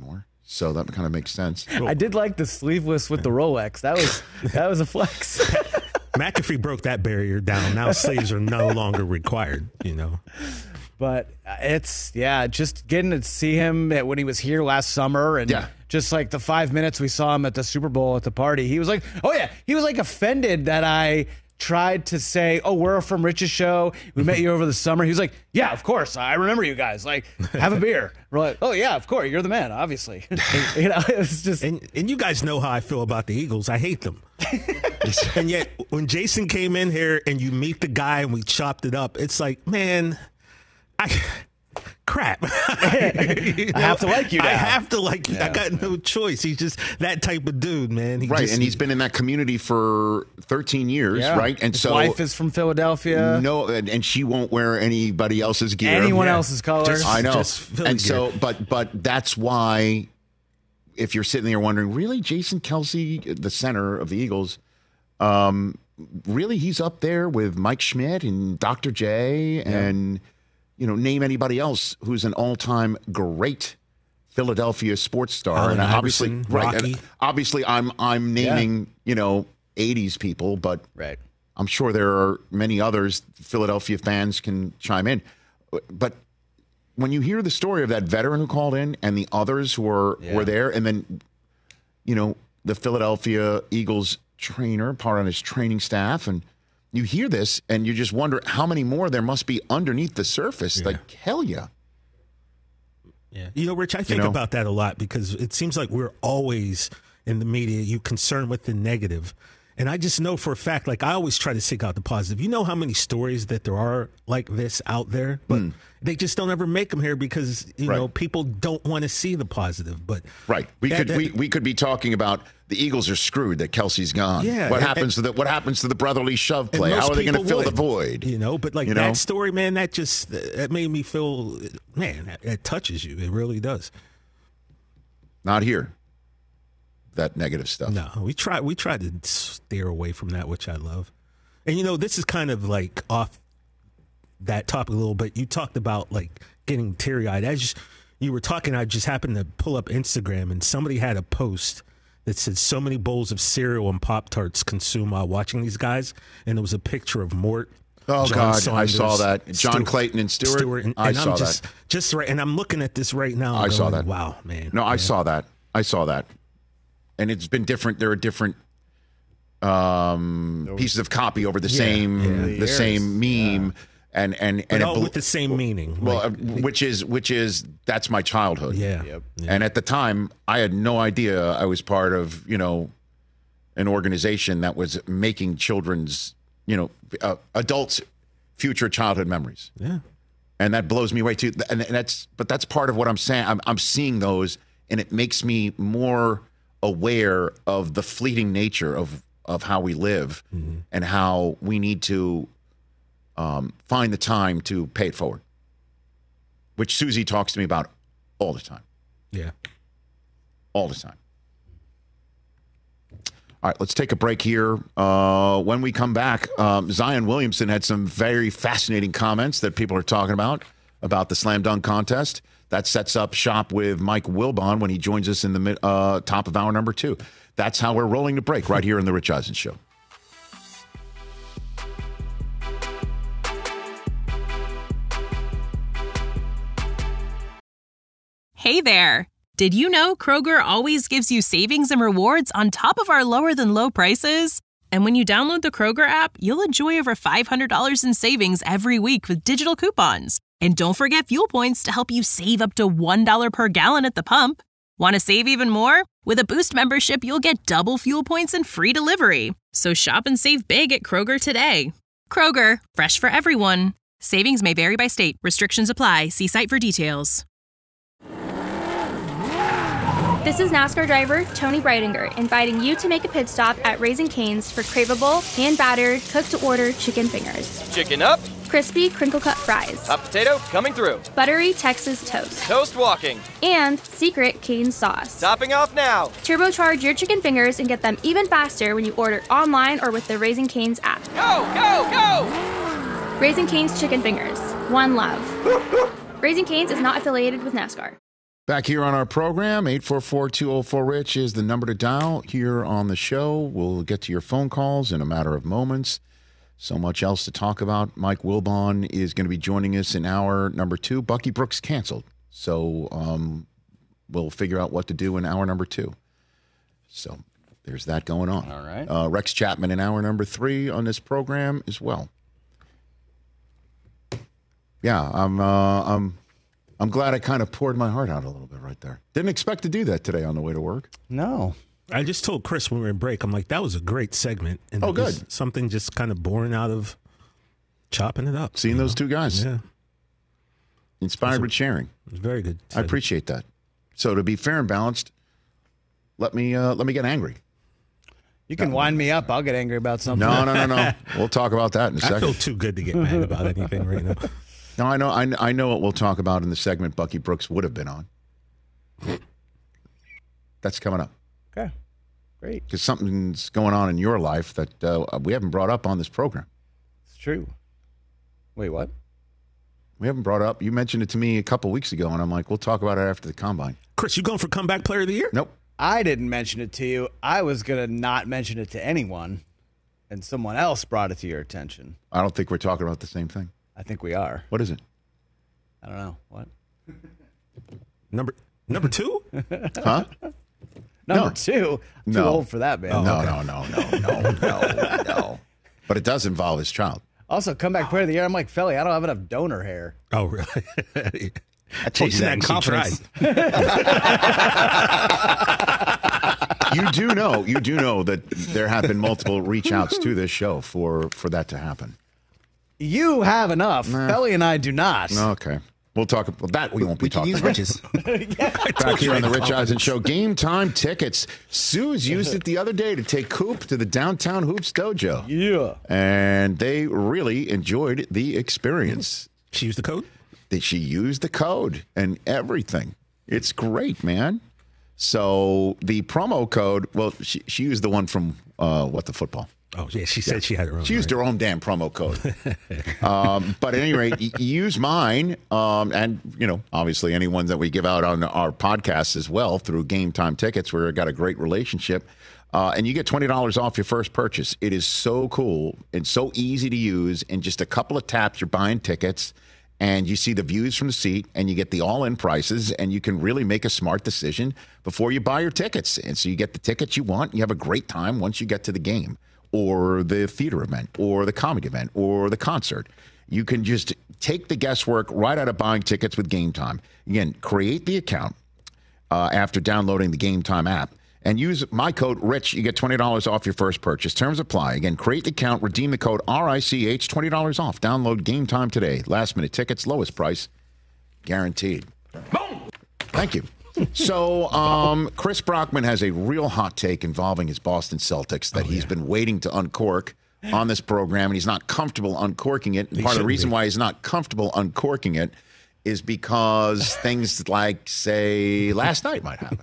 So that kind of makes sense. I did like the sleeveless with the Rolex. That was that was a flex. McAfee broke that barrier down. Now sleeves are no longer required, you know. But it's, yeah, just getting to see him when he was here last summer and yeah. just like the five minutes we saw him at the Super Bowl at the party, he was like, oh, yeah, he was like offended that I tried to say, oh, we're from Rich's show. We met you over the summer. He was like, yeah, of course. I remember you guys. Like, have a beer. We're like, oh, yeah, of course. You're the man, obviously. You know, it was just. And, and you guys know how I feel about the Eagles. I hate them. And yet, when Jason came in here and you meet the guy and we chopped it up, it's like, man, I. Crap. I have to like you now. I have to like you. Yeah. I got no choice. He's just that type of dude, man. He right, just, and he's been in that community for thirteen years, Yeah. right? And His so wife is from Philadelphia. No, and, and she won't wear anybody else's gear. Anyone yeah. else's colors. Just, I know. Just and so, but but that's why, if you're sitting there wondering, really, Jason Kelce, the center of the Eagles, um, really, he's up there with Mike Schmidt and Doctor J Yeah. and. You know, name anybody else who's an all-time great Philadelphia sports star, Allen and obviously, Iverson, right? Rocky. And obviously, I'm I'm naming yeah. you know eighties people, but right. I'm sure there are many others. Philadelphia fans can chime in, but when you hear the story of that veteran who called in and the others who were Yeah. were there, and then you know the Philadelphia Eagles trainer, part on his training staff, and. You hear this, and you just wonder how many more there must be underneath the surface. Yeah. Like, hell yeah. Yeah. You know, Rich, I think you know? about that a lot because it seems like we're always in the media, you concerned with the negative. And I just know for a fact, like I always try to seek out the positive. You know how many stories that there are like this out there, but mm. they just don't ever make them here because, you right. know, people don't want to see the positive. But right. We that, could that, we, we could be talking about the Eagles are screwed that Kelsey's gone. Yeah. What and, happens and, to the what happens to the brotherly shove play? How are they going to fill would, the void? You know, but like you that know? story, man, that just that made me feel, man, that, that touches you. It really does. Not here. That negative stuff. No, we try we try to steer away from that, which I love. And you know, this is kind of like off that topic a little bit. You talked about like getting teary eyed. As you were talking, I just happened to pull up Instagram and somebody had a post that said so many bowls of cereal and Pop-Tarts consumed while watching these guys, and there was a picture of Mort. Oh John God, Saunders, I saw that. John Stewart, Clayton and Stewart. Stewart and, I and saw I'm just, that. Just right, and I'm looking at this right now. I going, saw that. Wow, man. No, I man. saw that. I saw that. And it's been different. There are different um, pieces of copy over the yeah, same yeah. the Years. same meme, yeah. and and and and all it, with the same meaning. Well, like, uh, which is which is that's my childhood. Yeah. Yep. yeah. And at the time, I had no idea I was part of you know an organization that was making children's you know uh, adults' future childhood memories. Yeah. And that blows me away too. And that's but that's part of what I'm saying. I'm I'm seeing those. And it makes me more aware of the fleeting nature of, of how we live mm-hmm. and how we need to um, find the time to pay it forward, which Susie talks to me about all the time. Yeah. All the time. All right, let's take a break here. Uh, when we come back, um, Zion Williamson had some very fascinating comments that people are talking about, about the slam dunk contest. That sets up shop with Mike Wilbon when he joins us in the mid, uh, top of hour number two. That's how we're rolling to break right here in the Rich Eisen Show. Hey there. Did you know Kroger always gives you savings and rewards on top of our lower than low prices? And when you download the Kroger app, you'll enjoy over five hundred dollars in savings every week with digital coupons. And don't forget fuel points to help you save up to one dollar per gallon at the pump. Want to save even more? With a Boost membership, you'll get double fuel points and free delivery. So shop and save big at Kroger today. Kroger, fresh for everyone. Savings may vary by state. Restrictions apply. See site for details. This is NASCAR driver Tony Breidinger inviting you to make a pit stop at Raising Cane's for craveable, hand-battered, cooked-to-order chicken fingers. Chicken up. Crispy, crinkle-cut fries. Hot potato coming through. Buttery Texas toast. Toast walking. And secret Cane sauce. Topping off now. Turbocharge your chicken fingers and get them even faster when you order online or with the Raising Cane's app. Go, go, go! Raising Cane's chicken fingers. One love. Raising Cane's is not affiliated with NASCAR. Back here on our program, eight four four, two oh four, RICH is the number to dial here on the show. We'll get to your phone calls in a matter of moments. So much else to talk about. Mike Wilbon is going to be joining us in hour number two. Bucky Brooks canceled. So um, we'll figure out what to do in hour number two. So there's that going on. All right. Uh, Rex Chapman in hour number three on this program as well. Yeah, I'm uh, I'm I'm glad I kind of poured my heart out a little bit right there. Didn't expect to do that today on the way to work. No. I just told Chris when we were in break, I'm like, that was a great segment. And Oh, it was good. Something just kind of born out of chopping it up. Seeing those two guys. Yeah. Inspired with sharing. It was very good. I appreciate that. So to be fair and balanced, let me uh, let me get angry. You can wind me up. I'll get angry about something. No, no, no, no. We'll talk about that in a second. I feel too good to get mad about anything right now. No, I know, I, I know what we'll talk about in the segment Bucky Brooks would have been on. That's coming up. Okay, great. Because something's going on in your life that uh, we haven't brought up on this program. It's true. Wait, what? We haven't brought up. You mentioned it to me a couple weeks ago, and I'm like, we'll talk about it after the combine. Chris, you going for comeback player of the year? Nope. I didn't mention it to you. I was going to not mention it to anyone, and someone else brought it to your attention. I don't think we're talking about the same thing. I think we are. What is it? I don't know. What? Number number two? Huh? Number No. two? Too No. old for that, man. Oh, no, no, no, no, no, no, no. But it does involve his child. Also, comeback player of the year. I'm like, Felly, I don't have enough donor hair. Oh, really? I told you that in confidence. You do know, you do know that there have been multiple reach outs to this show for, for that to happen. You have enough. Nah. Felly and I do not. Okay. We'll talk about that. We won't be We can talking use about. riches. Back here on the Rich Eisen Show, Game Time tickets. Sue's used it the other day to take Coop to the Downtown Hoops Dojo. Yeah. And they really enjoyed the experience. She used the code? That she used the code and everything. It's great, man. So the promo code, well, she, she used the one from uh, What the Football. Oh, yeah, she said yeah. she had her own. She used right? her own damn promo code. um, but at any rate, y- use mine. Um, and, you know, obviously any ones that we give out on our podcasts as well through Game Time Tickets, where we've got a great relationship. Uh, and you get twenty dollars off your first purchase. It is so cool and so easy to use. In just a couple of taps, you're buying tickets. And you see the views from the seat, and you get the all-in prices, and you can really make a smart decision before you buy your tickets. And so you get the tickets you want, and you have a great time once you get to the game, or the theater event, or the comedy event, or the concert. You can just take the guesswork right out of buying tickets with Game Time. Again, create the account uh, after downloading the Game Time app. And use my code RICH. You get twenty dollars off your first purchase. Terms apply. Again, create the account, redeem the code R I C H, twenty dollars off. Download Game Time today. Last minute tickets, lowest price, guaranteed. Boom! Thank you. So, um, Chris Brockman has a real hot take involving his Boston Celtics that oh, he's yeah. been waiting to uncork on this program, and he's not comfortable uncorking it. And part of the reason be. why he's not comfortable uncorking it is because things like, say, last night might happen.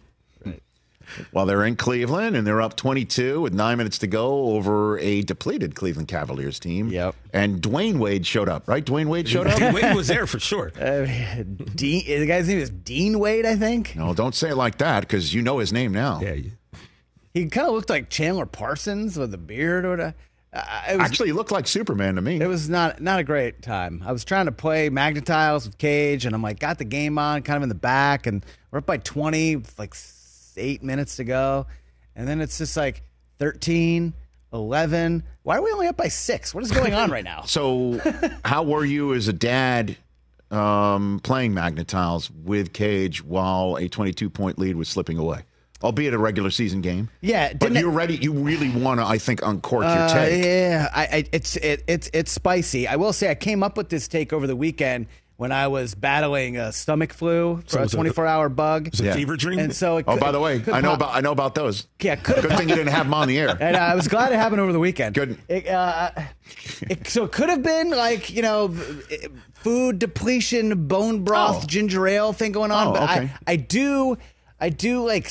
Well, they're in Cleveland, and they're up twenty-two with nine minutes to go over a depleted Cleveland Cavaliers team. Yep. And Dwayne Wade showed up, right? Dwayne Wade showed up? Wade was there for sure. Uh, Dean, the guy's name is Dean Wade, I think. No, don't say it like that, because you know his name now. Yeah. You... He kind of looked like Chandler Parsons with a beard or whatever. Uh, it was, Actually, he looked like Superman to me. It was not not a great time. I was trying to play Magnetiles with Cage, and I'm like, got the game on, kind of in the back, and we're up by twenty, with like eight minutes to go. And then it's just like thirteen, eleven. Why are we only up by six? What is going on right now? So how were you as a dad um, playing Magnetiles with Cage while a twenty-two point lead was slipping away? Albeit a regular season game. Yeah. But you're ready. You really want to, I think, uncork uh, your take. Yeah. I, I, it's it, it's it's spicy. I will say I came up with this take over the weekend when I was battling a stomach flu for so a twenty-four hour bug. It's a yeah. fever dream. And so it oh, could, by the way, I know pop. about I know about those. Yeah, good thing you didn't have them on the air. And uh, I was glad it happened over the weekend. Good. It, uh, it, so it could have been like, you know, food depletion, bone broth, oh. ginger ale thing going on. Oh, but okay. I, I do, I do like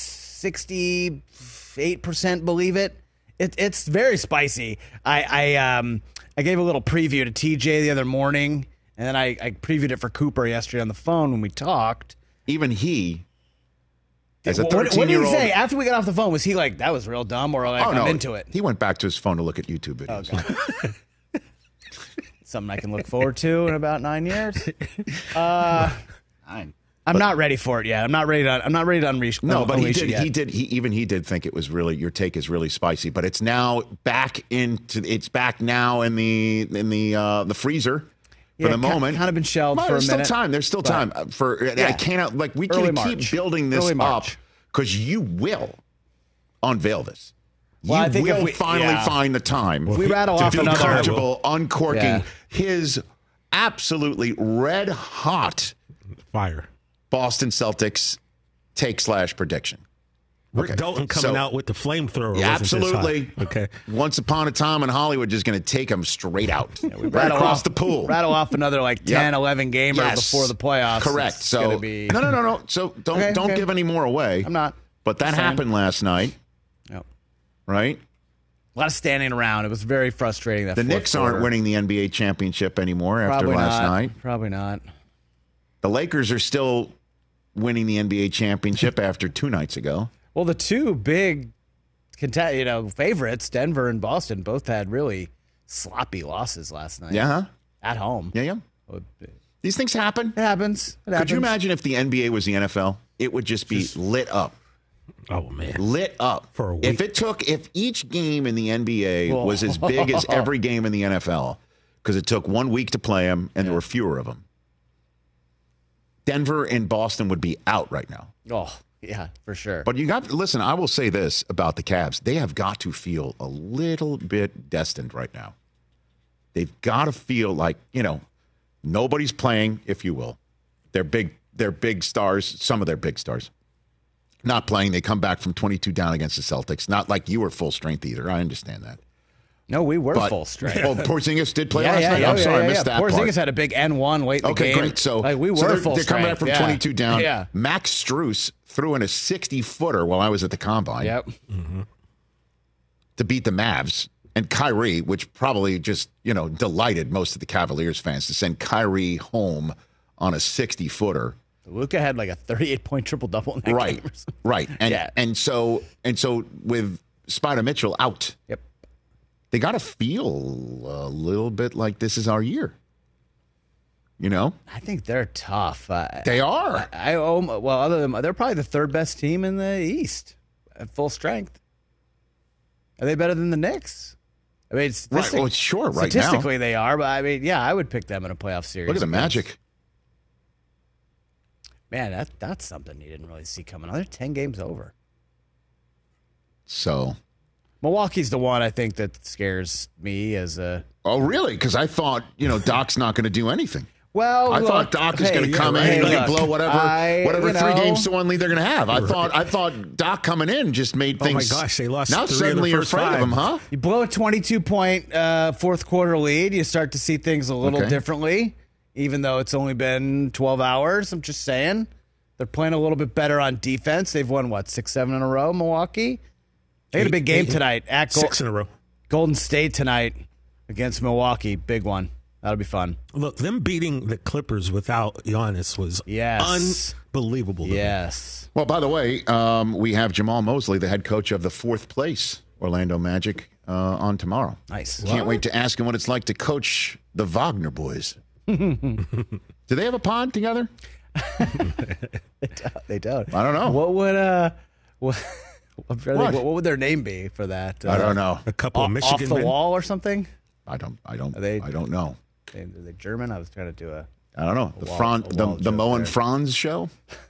sixty-eight percent believe it. It it's very spicy. I I um I gave a little preview to T J the other morning. And then I, I previewed it for Cooper yesterday on the phone when we talked. even he, as a What, what did he thirteen-year-old, say after we got off the phone? Was he like, "That was real dumb," or like, oh, "I'm no, into it"? He went back to his phone to look at YouTube videos. Okay. Something I can look forward to in about nine years. Uh, Nine. I'm not ready for it yet. I'm not ready to. I'm not ready to unleash. No, but he unleash it did. yet. He did. He even he did think it was really your take is really spicy. But it's now back into. It's back now in the in the uh, the freezer for Yeah, the ki- moment. kind of been shelved Well, for a there's minute. still time. There's still But- time uh, for. Yeah. I cannot like we Early can keep March. building this Early up March. because you will unveil this. Well, you I think if will we- finally yeah. find the time If we rattle to off feel another- comfortable uncorking Yeah. his absolutely red hot fire Boston Celtics take slash prediction. Rick Okay. Dalton coming So- out with the flamethrower. Yeah, wasn't this absolutely. hot. Okay. Once upon a time in Hollywood, just going to take them straight out, right rattle across off, the pool. Rattle off another like Yep. ten, eleven gamer Yes. before the playoffs. Correct. It's So gonna be... no, no, no, no. So don't Okay, don't okay. give any more away. I'm not. But that Just saying. happened last night. Yep. Right. A lot of standing around. It was very frustrating. That The fourth Knicks aren't quarter. winning the N B A championship anymore after Probably last not. night. Probably not. The Lakers are still winning the N B A championship after two nights ago. Well, the two big, contest, you know, favorites, Denver and Boston, both had really sloppy losses last night. Yeah. Huh? At home. Yeah, yeah. These things happen. It happens. It Could happens. you imagine if the N B A was the N F L? It would just be lit up. Oh man, lit up for a week. If it took, if each game in the N B A was as big as every game in the N F L, because it took one week to play them and there were fewer of them, Denver and Boston would be out right now. Oh, yeah, for sure. But you got listen. I will say this about the Cavs: they have got to feel a little bit destined right now. They've got to feel like you know nobody's playing, if you will. They're big. They're big stars. Some of their big stars not playing. They come back from twenty-two down against the Celtics. Not like you were full strength either. I understand that. No, we were But- full strength. Oh, Porzingis did play yeah, last yeah, night. yeah, I'm yeah, sorry, yeah, I missed yeah. that Porzingis part. had a big N one late in Okay, the game. great. So like, we were so they're, full they're coming back strength. from Yeah. twenty-two down. Yeah. Max Strus threw in a sixty-footer while I was at the Combine. Yep. To beat the Mavs. And Kyrie, which probably just, you know, delighted most of the Cavaliers fans to send Kyrie home on a sixty-footer. Luka had like a thirty-eight point triple double in that Right. game. or something. Right. And Yeah. and so and so with Spider Mitchell out. Yep. They got to feel a little bit like this is our year. You know? I think they're tough. Uh, They are. I, I owe, well, other than they're probably the third best team in the East at full strength. Are they better than the Knicks? I mean, Right. statistic- Well, sure, right now. statistically they are, but I mean, yeah, I would pick them in a playoff series. Look at the against- Magic. Man, that that's something you didn't really see coming. They're ten games over. So Milwaukee's the one I think that scares me as a. Oh, really? Because I thought, you know, Doc's not going to do anything. Well, I look, thought Doc is hey, going to yeah, come hey, in and look, blow whatever I- whatever you three know- games to one lead they're going to have. I thought I thought Doc coming in just made Oh my things. gosh, they lost Now three of the suddenly you're first afraid five. of them, huh? You blow a twenty-two point uh, fourth quarter lead, you start to see things a little Okay. differently, even though it's only been twelve hours. I'm just saying. They're playing a little bit better on defense. They've won, what, six, seven in a row, Milwaukee? They had a Eight- big game eight- tonight at Gol- Six in a row. Golden State tonight against Milwaukee. Big one. That'll be fun. Look, them beating the Clippers without Giannis was Yes. unbelievable. to me. Yes. Well, by the way, um, we have Jamal Mosley, the head coach of the fourth place Orlando Magic, uh, on tomorrow. Nice. Can't wait to ask him what it's like to coach the Wagner boys. Do they have a pod together? they, don't, they don't. I don't know. What would uh, what, I'm trying to What? think, what would their name be for that? I Uh, don't know. A couple off, of Michigan off the men. wall or something? I don't. I don't. Are they- I don't know. They, are they German? I was trying to do a. I don't know. A The wall- Fran, a the, wall the joke Mo and there. Franz show.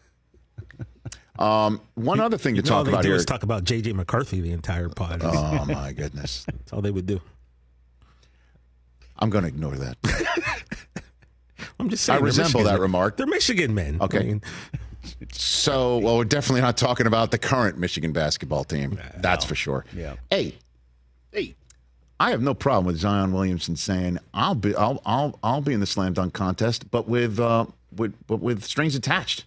Um, one other thing to You know, all talk they about do here. is talk about J J McCarthy the entire pod. Oh my goodness! That's all they would do. I'm going to ignore that. I'm just saying. I they're resemble Michigan that men. remark. They're Michigan men. Okay. I mean, So, well, we're definitely not talking about the current Michigan basketball team. That's for sure. Yeah. Hey, hey, I have no problem with Zion Williamson saying I'll be, I'll, I'll, I'll be in the slam dunk contest, but with, uh, with, but with strings attached.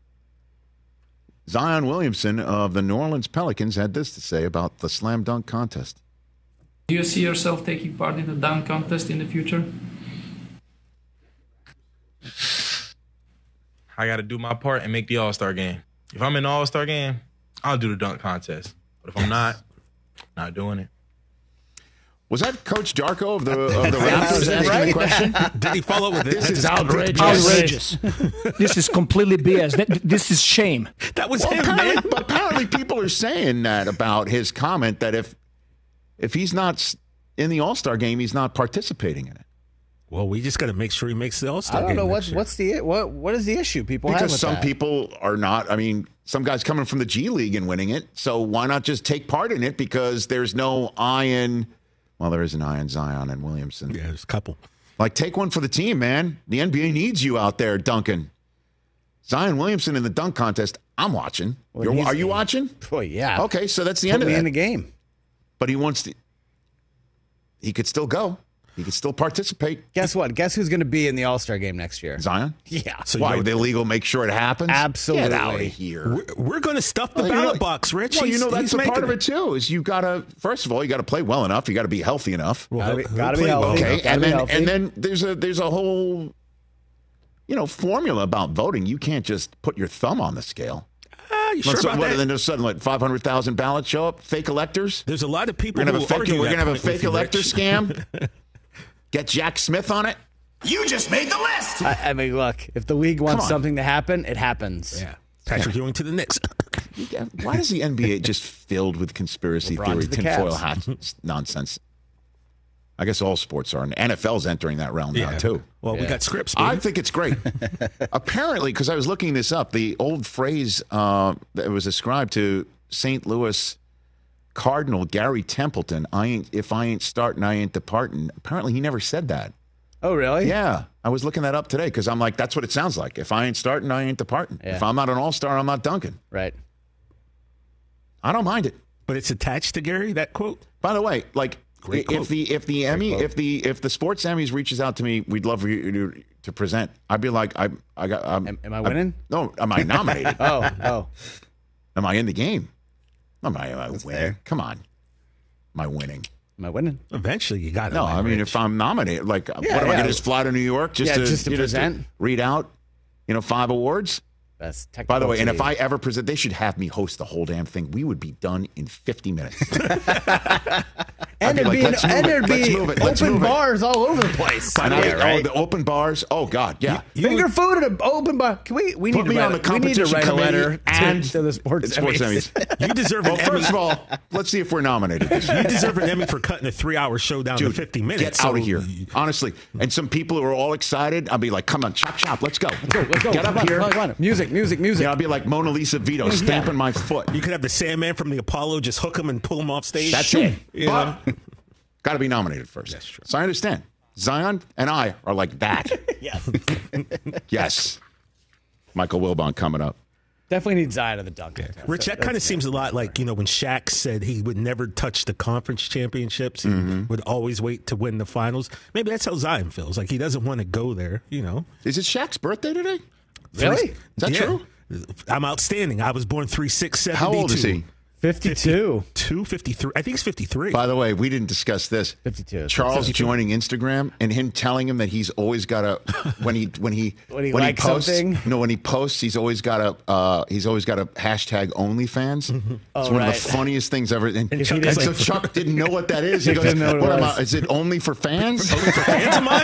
Zion Williamson of the New Orleans Pelicans had this to say about the slam dunk contest. Do you see yourself taking part in the dunk contest in the future? I got to do my part and make the All-Star game. If I'm in the All-Star game, I'll do the dunk contest. But if I'm not, not doing it. Was that Coach Darko of the of the Raptors asking right? the question? Did he follow up with it? This is outrageous. Outrageous. This is completely B S. This is shame. That was well, him, apparently, man. But apparently people are saying that about his comment that if if he's not in the All-Star game, he's not participating in it. Well, we just got to make sure he makes the All-Star I don't game know next what's year. what's the what what is the issue people have Because with some that? people are not. I mean, some guys coming from the G League and winning it. So why not just take part in it? Because there's no eye in. Well, there is an eye in Zion and Williamson. Yeah, there's a couple. Like, take one for the team, man. The N B A needs you out there, Duncan. Zion Williamson in the dunk contest. I'm watching. Well, You're, he's- are you watching? Oh yeah. Okay, so that's the Put end of me that. in the game. But he wants to. He could still go. He could still participate. Guess what? Guess who's going to be in the All-Star game next year? Zion? Yeah. So why? The legal make sure it happens? Absolutely. Get out of here. We're, we're going to stuff the Well, you ballot know- box, Rich. Well, you He's- know, that's he's a part making of it, too, is you got to, first of all, you got to play well enough. You got to be healthy enough. Well, Gotta be- he'll gotta be play well. healthy. Okay, Gotta and be then healthy. and then there's a there's a whole, you know, formula about voting. You can't just put your thumb on the scale. Ah, you sure Let's- about what, that? Then there's suddenly what, five hundred thousand ballots show up. Fake electors. There's a lot of people We're gonna who have a fake. argue We're that gonna have a point with fake you, elector Rich. scam. Get Jack Smith on it. You just made the list. I, I mean, look, if the league wants on. something to happen, it happens. Yeah. Patrick Ewing to the Knicks. Why is the N B A just filled with conspiracy LeBron theory, to the tinfoil Cavs. hat nonsense? I guess all sports are. And N F L's entering that realm now, Yeah. too. Well, we Yeah. got scripts. I baby. think it's great. Apparently, because I was looking this up, the old phrase uh, that was ascribed to Saint Louis Cardinal Gary Templeton, I ain't, if I ain't starting, I ain't departing. Apparently, he never said that. Oh, really? Yeah. I was looking that up today because I'm like, that's what it sounds like. If I ain't starting, I ain't departing. Yeah. If I'm not an all-star, I'm not dunking. Right. I don't mind it. But it's attached to Gary, that quote? By the way, like Great if quote. the if the Emmy quote. if the if the Sports Emmys reaches out to me, we'd love for you to, to present. I'd be like, I I got. I'm, Am, am I winning? no, am I nominated? oh, oh. Am I in the game? Am I, am I winning? Come on, am I winning? Am I winning? Eventually, you got to. No, I mean if I'm nominated, like what am I yeah. going to just fly to New York just Yeah, to just to you know, present? read out, you know, five awards? That's By the way, and if technical I ever present, they should have me host the whole damn thing. We would be done in fifty minutes. And I'd there'd be be, like, let's an, and move it, there'd let's be move it, let's open move it. bars all over the place. And I, Yeah, right? Oh, the open bars. Oh God, yeah. Finger food at an open bar. Can we? We Put need me to write. on the a- we need to competition write a committee letter to, and to the sports, sports Emmys. Emmys. You deserve Well, an first Emmy. of all, let's see if we're nominated. You deserve an Emmy for cutting a three-hour show down Dude, to fifty minutes. get out So- of here. Honestly. And some people who are all excited, I'll be like, come on, chop, chop, let's go. Let's go, let's go. Get Come up on, here. come on, come on. Music, music, music. Yeah, I'll be like Mona Lisa Vito, stamping my foot. You could have the Sandman from the Apollo just hook him and pull him off stage. That's it. You know? Got to be nominated first. That's true. So I understand. Zion and I are like that. Yes. Yes. Michael Wilbon coming up. Definitely need Zion of the dunk. contest. Rich, that kind of seems a lot like, you know, when Shaq said he would never touch the conference championships, he Mm-hmm. would always wait to win the finals. Maybe that's how Zion feels. Like he doesn't want to go there, you know. Is it Shaq's birthday today? Really? Is that Yeah. true? I'm outstanding. I was born three six seventy-two. How old is he? fifty-two. Two fifty-three. I think he's fifty-three. By the way, we didn't discuss this. fifty-two. Charles joining Instagram and him telling him that he's always got to when he when he When he likes posts something? no when he posts he's always got a uh, he's always got a hashtag OnlyFans. It's Oh, one right. of the funniest things ever. And, And Chuck and is so like- Chuck didn't know what that is. He goes, Didn't know what it "What am was." I- is it only for fans?" Only for fans of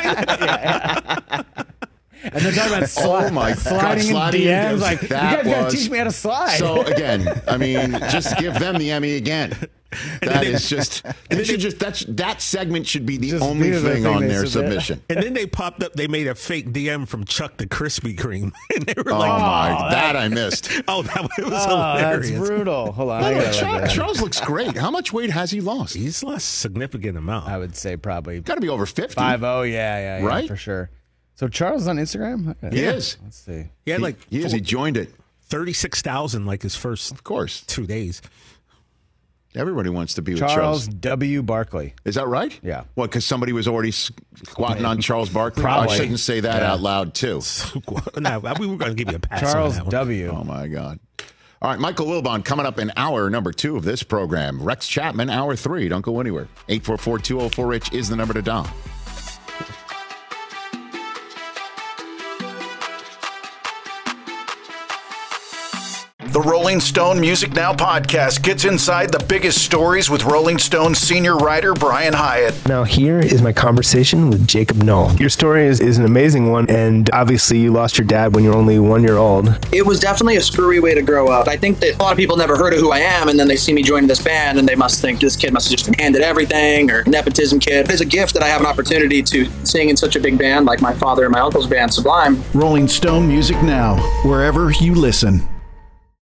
mine? And they're talking about sli- Oh my sliding, God, sliding in D Ms. in Like, that you guys got to was- teach me how to slide. So again, I mean, just give them the Emmy again. That they- is just. They should just that's that segment should be the Just only be the thing thing on they their submit. submission. And then they popped up. They made a fake D M from Chuck the Krispy Kreme, and they were Oh like, my, that I missed. "Oh, that it was oh, hilarious." that's brutal. Hold on. By I the way, gotta look Charles, at that. Charles looks great. How much weight has he lost? He's lost a significant amount. I would say probably Got to be over fifty. five oh. Yeah, yeah, yeah, Right? for sure. So Charles is on Instagram? Okay. He is. Let's see. He had like He is. He joined it. thirty-six thousand like his first Of course. two days. Everybody wants to be with Charles Charles. W. Barkley. Is that right? Yeah. What? Because somebody was already squatting on Charles Barkley. Probably. I shouldn't say that Yeah. out loud too. No, we were going to give you a pass. Charles on that one. W. Oh my God. All right, Michael Wilbon coming up in hour number two of this program. Rex Chapman, hour three. Don't go anywhere. eight four four, two oh four, Rich is the number to dial. The Rolling Stone Music Now podcast gets inside the biggest stories with Rolling Stone senior writer Brian Hyatt. Now here is my conversation with Jacob Knoll. Your story is, is an amazing one, and obviously you lost your dad when you were only one year old. It was definitely a screwy way to grow up. I think that a lot of people never heard of who I am, and then they see me joining this band, and they must think this kid must have just been handed everything, or nepotism kid. It's a gift that I have an opportunity to sing in such a big band like my father and my uncle's band, Sublime. Rolling Stone Music Now, wherever you listen.